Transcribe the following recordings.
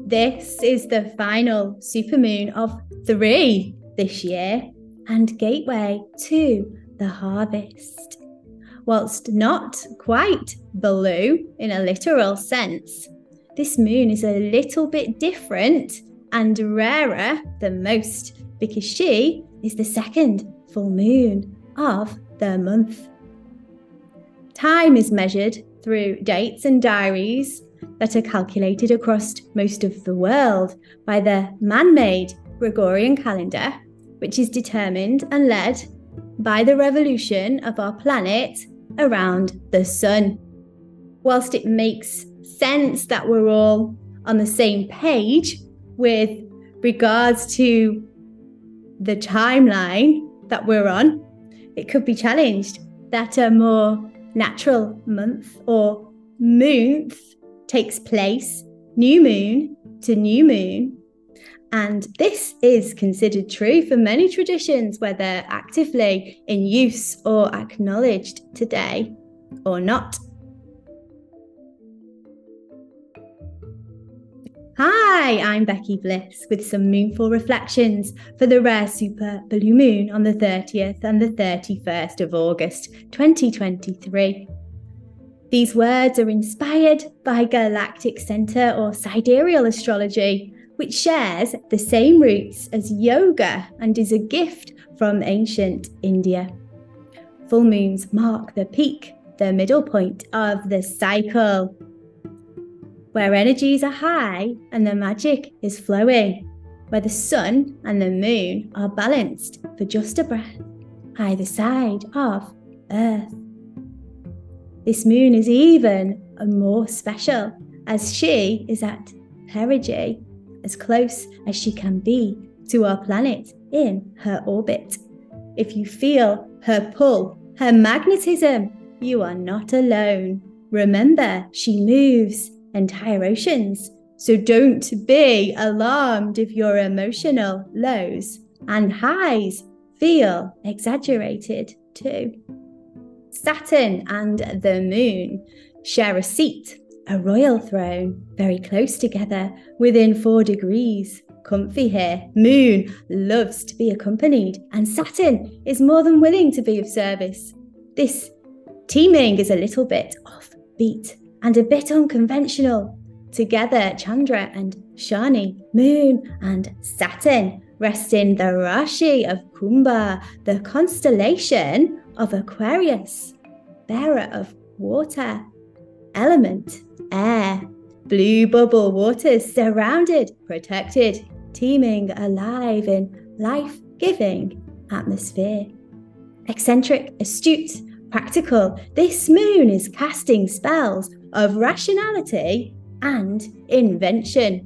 This is the final supermoon of 3 this year and gateway to the harvest. Whilst not quite blue in a literal sense, this moon is a little bit different and rarer than most because she is the second full moon of the month. Time is measured through dates and diaries that are calculated across most of the world by the man-made Gregorian calendar, which is determined and led by the revolution of our planet around the sun. Whilst it makes sense that we're all on the same page with regards to the timeline that we're on, it could be challenged that a more natural month or moonth takes place new moon to new moon. And this is considered true for many traditions, whether actively in use or acknowledged today or not. Hi, I'm Becky Bliss with some moonful reflections for the rare super blue moon on the 30th and the 31st of August 2023. These words are inspired by Galactic Center or Sidereal Astrology, which shares the same roots as yoga and is a gift from ancient India. Full moons mark the peak, the middle point of the cycle, where energies are high and the magic is flowing, where the sun and the moon are balanced for just a breath either side of Earth. This moon is even more special as she is at perigee, as close as she can be to our planet in her orbit. If you feel her pull, her magnetism, you are not alone. Remember, she moves entire oceans, so don't be alarmed if your emotional lows and highs feel exaggerated too. Saturn and the moon share a seat, a royal throne, very close together, within 4 degrees. Comfy here. Moon loves to be accompanied, and Saturn is more than willing to be of service. This teaming is a little bit offbeat and a bit unconventional. Together, Chandra and Shani, Moon and Saturn, rest in the Rashi of Kumbha, the constellation of Aquarius, bearer of water, element, air, blue bubble waters, surrounded, protected, teeming, alive in life-giving atmosphere. Eccentric, astute, practical, this moon is casting spells of rationality and invention.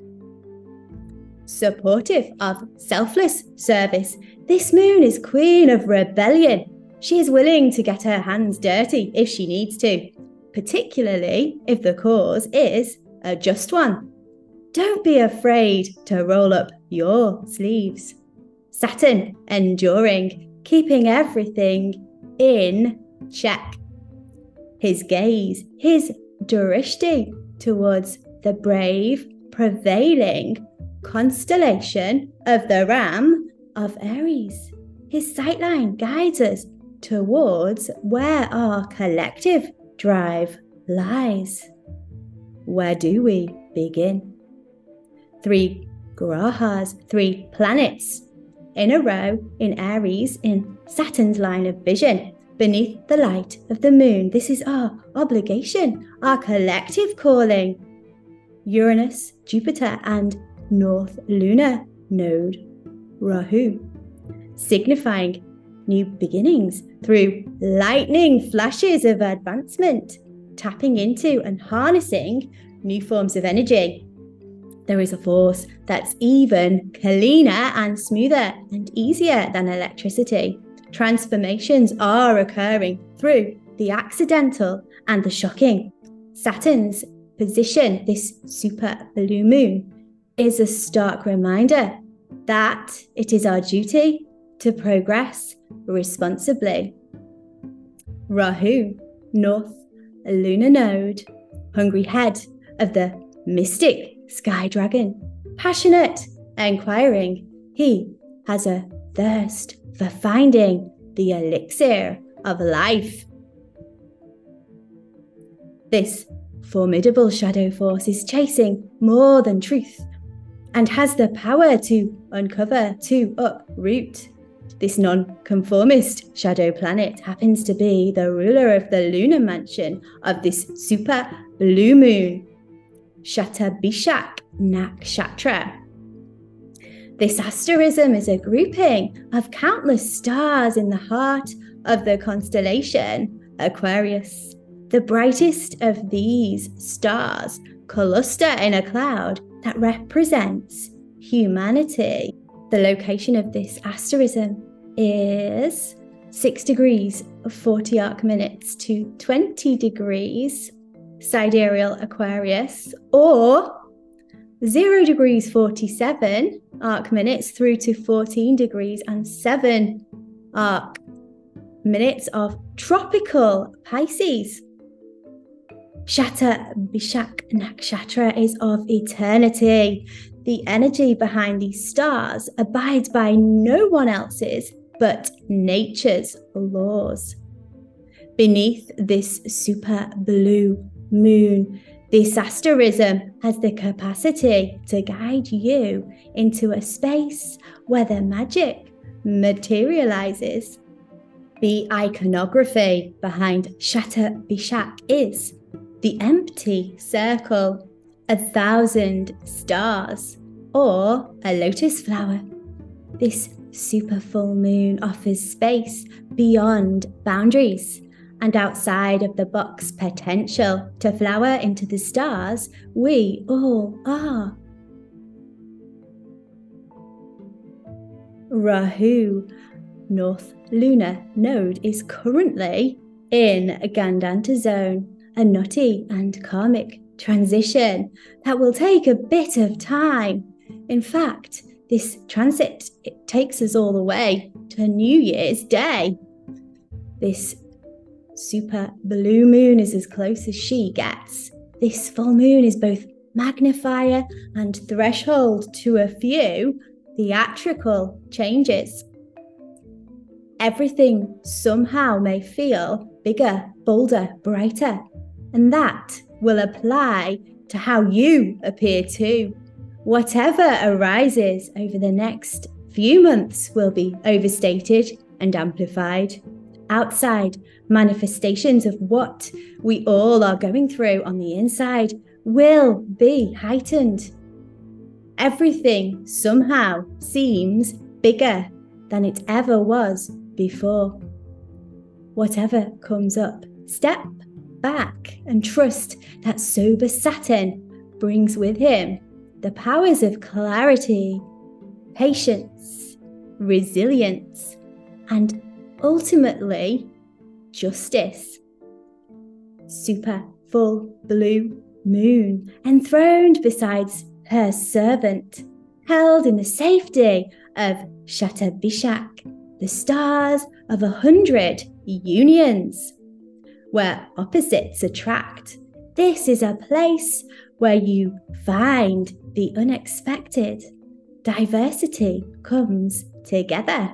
Supportive of selfless service, this moon is queen of rebellion. She is willing to get her hands dirty if she needs to, particularly if the cause is a just one. Don't be afraid to roll up your sleeves. Saturn, enduring, keeping everything in check. His gaze, his drishti towards the brave, prevailing constellation of the Ram of Aries. His sightline guides us towards where our collective drive lies. Where do we begin? 3 grahas, 3 planets in a row in Aries in Saturn's line of vision, beneath the light of the moon. This is our obligation, our collective calling. Uranus, Jupiter, and North Lunar Node, Rahu, signifying new beginnings through lightning flashes of advancement, tapping into and harnessing new forms of energy. There is a force that's even cleaner and smoother and easier than electricity. Transformations are occurring through the accidental and the shocking. Saturn's position, this super blue moon, is a stark reminder that it is our duty to progress responsibly. Rahu, North Lunar Node, hungry head of the mystic sky dragon, passionate, inquiring. He has a thirst for finding the elixir of life. This formidable shadow force is chasing more than truth and has the power to uncover, to uproot. This non-conformist shadow planet happens to be the ruler of the lunar mansion of this super blue moon, Shatabishak Nakshatra. This asterism is a grouping of countless stars in the heart of the constellation Aquarius. The brightest of these stars cluster in a cloud that represents humanity. The location of this asterism is 6 degrees 40 arc minutes to 20 degrees sidereal Aquarius, or 0 degrees 47 arc minutes through to 14 degrees and 7 arc minutes of tropical Pisces. Shatabishak Nakshatra is of eternity. The energy behind these stars abides by no one else's but nature's laws. Beneath this super blue moon, this asterism has the capacity to guide you into a space where the magic materializes. The iconography behind Shatabishak is the empty circle, 1,000 stars, or a lotus flower. This super full moon offers space beyond boundaries and outside of the box potential to flower into the stars we all are. Rahu, North Lunar Node, is currently in Gandanta Zone, a nutty and karmic transition that will take a bit of time. In fact, this transit, it takes us all the way to New Year's Day. This super blue moon is as close as she gets. This full moon is both magnifier and threshold to a few theatrical changes. Everything somehow may feel bigger, bolder, brighter, and that will apply to how you appear too. Whatever arises over the next few months will be overstated and amplified. Outside manifestations of what we all are going through on the inside will be heightened. Everything somehow seems bigger than it ever was before. Whatever comes up, step back and trust that sober Saturn brings with him the powers of clarity, patience, resilience, and ultimately justice. Super full blue moon, enthroned beside her servant, held in the safety of Shatabishak, the stars of 100 unions, where opposites attract. This is a place where you find the unexpected. Diversity comes together.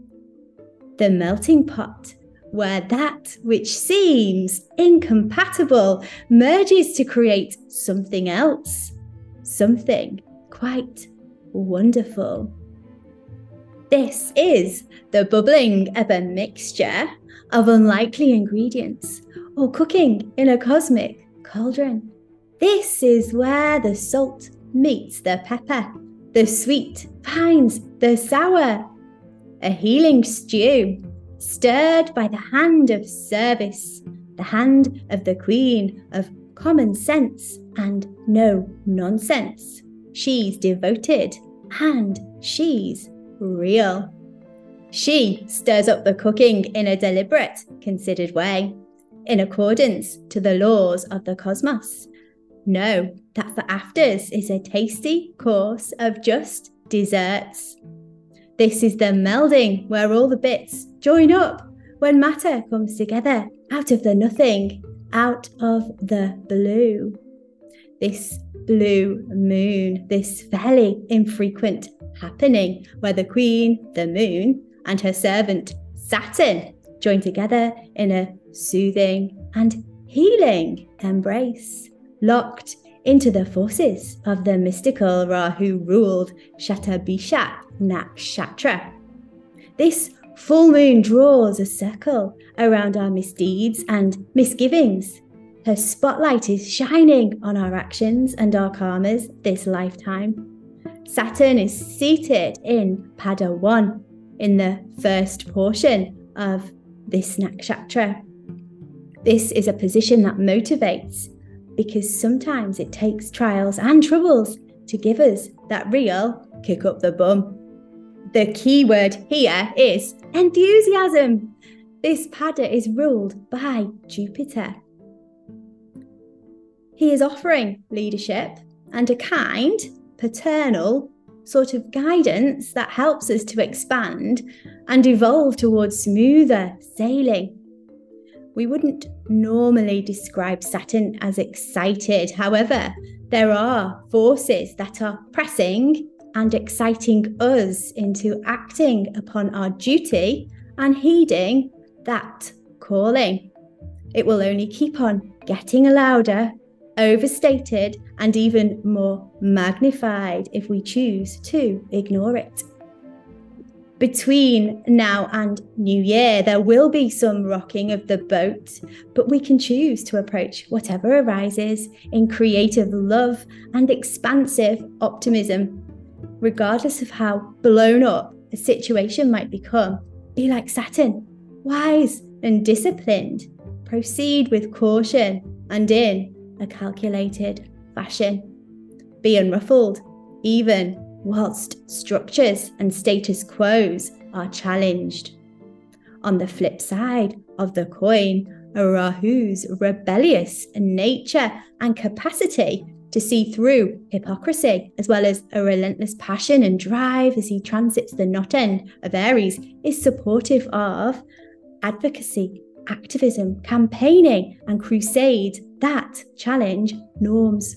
The melting pot, where that which seems incompatible merges to create something else, something quite wonderful. This is the bubbling of a mixture of unlikely ingredients, or cooking in a cosmic cauldron. This is where the salt meets the pepper, the sweet finds the sour. A healing stew, stirred by the hand of service, the hand of the queen of common sense and no nonsense. She's devoted and she's real. She stirs up the cooking in a deliberate, considered way, in accordance to the laws of the cosmos. Know that for afters is a tasty course of just desserts. This is the melding where all the bits join up when matter comes together out of the nothing, out of the blue. this blue moon, this fairly infrequent happening where the Queen, the Moon, and her servant Saturn join together in a soothing and healing embrace, locked into the forces of the mystical Rahu ruled Shatabisha Nakshatra. This full moon draws a circle around our misdeeds and misgivings. Her spotlight is shining on our actions and our karmas this lifetime. Saturn is seated in Pada 1 in the first portion of this nakshatra. This is a position that motivates because sometimes it takes trials and troubles to give us that real kick up the bum. The key word here is enthusiasm. This Pada is ruled by Jupiter. He is offering leadership and a kind, paternal sort of guidance that helps us to expand and evolve towards smoother sailing. We wouldn't normally describe Saturn as excited. However, there are forces that are pressing and exciting us into acting upon our duty and heeding that calling. It will only keep on getting louder, overstated, and even more magnified if we choose to ignore it. Between now and New Year, there will be some rocking of the boat, but we can choose to approach whatever arises in creative love and expansive optimism. Regardless of how blown up a situation might become, be like Saturn, wise and disciplined. Proceed with caution and in a calculated fashion. Be unruffled, even whilst structures and status quos are challenged. On the flip side of the coin, Rahu's rebellious nature and capacity to see through hypocrisy, as well as a relentless passion and drive as he transits the knot end of Aries, is supportive of advocacy, activism, campaigning, and crusades that challenge norms.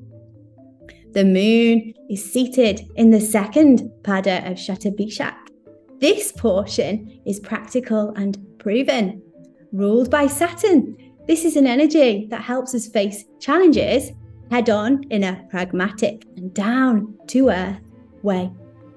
The moon is seated in the second pada of Shatabishak. This portion is practical and proven, ruled by Saturn. This is an energy that helps us face challenges head on in a pragmatic and down to earth way.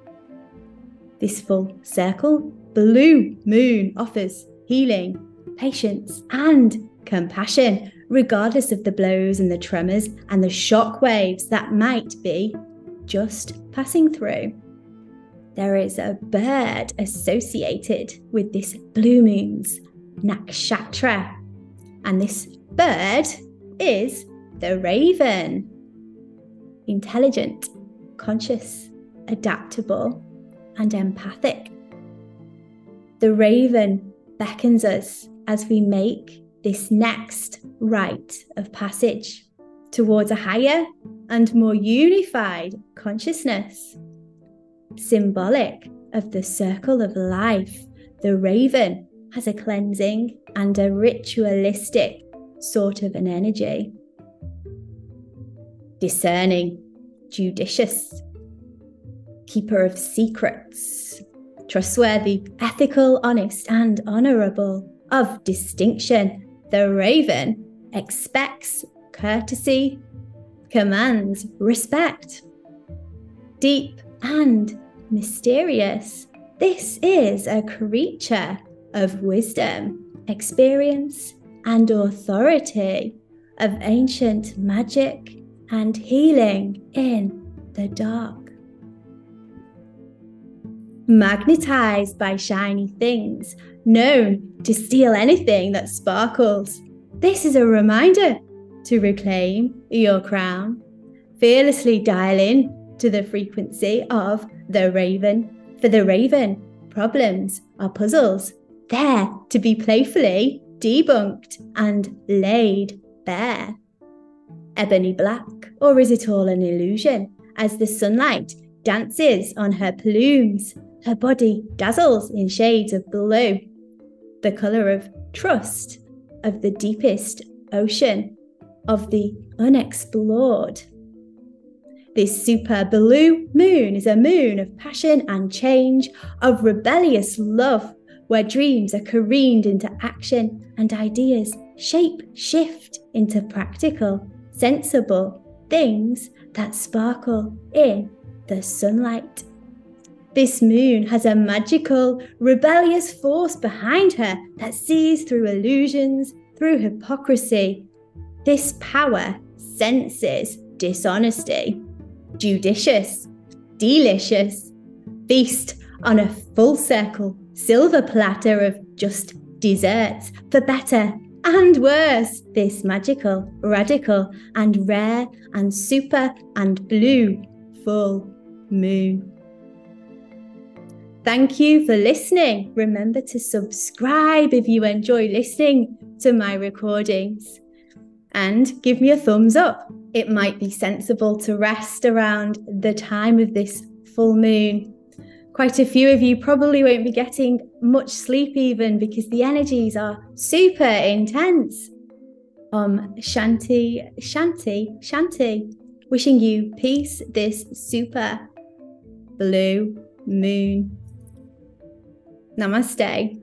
This full circle blue moon offers healing, patience, and compassion, regardless of the blows and the tremors and the shock waves that might be just passing through. There is a bird associated with this blue moon's nakshatra, and this bird is the raven. Intelligent, conscious, adaptable, and empathic. The raven beckons us as we make this next rite of passage towards a higher and more unified consciousness. Symbolic of the circle of life, the raven has a cleansing and a ritualistic sort of an energy. Discerning, judicious, keeper of secrets, trustworthy, ethical, honest, and honourable, of distinction. The raven expects courtesy, commands respect. Deep and mysterious, this is a creature of wisdom, experience, and authority, of ancient magic and healing in the dark. Magnetized by shiny things, known to steal anything that sparkles. This is a reminder to reclaim your crown. Fearlessly dial in to the frequency of the raven. For the raven, problems are puzzles, there to be playfully debunked and laid bare. Ebony black, or is it all an illusion? As the sunlight dances on her plumes, her body dazzles in shades of blue, the colour of trust, of the deepest ocean. of the unexplored. This super blue moon is a moon of passion and change, of rebellious love, where dreams are careened into action and ideas shift into practical, sensible things that sparkle in the sunlight. This moon has a magical, rebellious force behind her that sees through illusions, through hypocrisy. This power senses dishonesty. Judicious, delicious, feast on a full circle silver platter of just desserts for better and worse. This magical, radical and rare and super and blue full moon. Thank you for listening. Remember to subscribe if you enjoy listening to my recordings. And give me a thumbs up. It might be sensible to rest around the time of this full moon. Quite a few of you probably won't be getting much sleep even because the energies are super intense. Shanti, shanti, shanti. Wishing you peace this super blue moon. Namaste.